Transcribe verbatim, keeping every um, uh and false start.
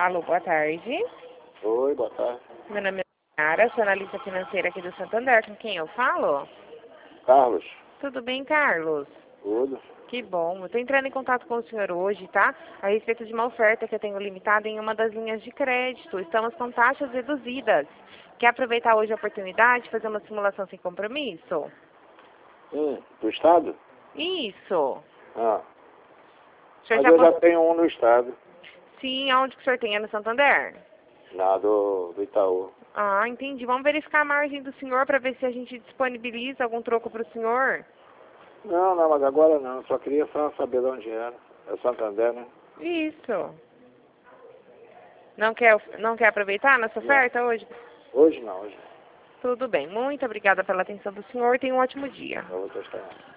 Alô, boa tarde. Oi, boa tarde. Meu nome é Nara, sou analista financeira aqui do Santander. Com quem eu falo? Carlos. Tudo bem, Carlos? Tudo. Que bom. Eu estou entrando em contato com o senhor hoje, tá? A respeito de uma oferta que eu tenho limitada em uma das linhas de crédito. Estamos com taxas reduzidas. Quer aproveitar hoje a oportunidade de fazer uma simulação sem compromisso? Hum, do estado? Isso. Ah. O senhor Mas já eu já cons- tenho um no estado. Sim, aonde que o senhor tem? É no Santander? Lá do, do Itaú. Ah, entendi. Vamos verificar a margem do senhor para ver se a gente disponibiliza algum troco para o senhor. Não, não, mas agora não. Só queria só saber de onde era. É Santander, né? Isso. Não quer, não quer aproveitar nossa oferta hoje? Hoje não, hoje não. Tudo bem. Muito obrigada pela atenção do senhor. Tenha um ótimo dia. Eu vou testar.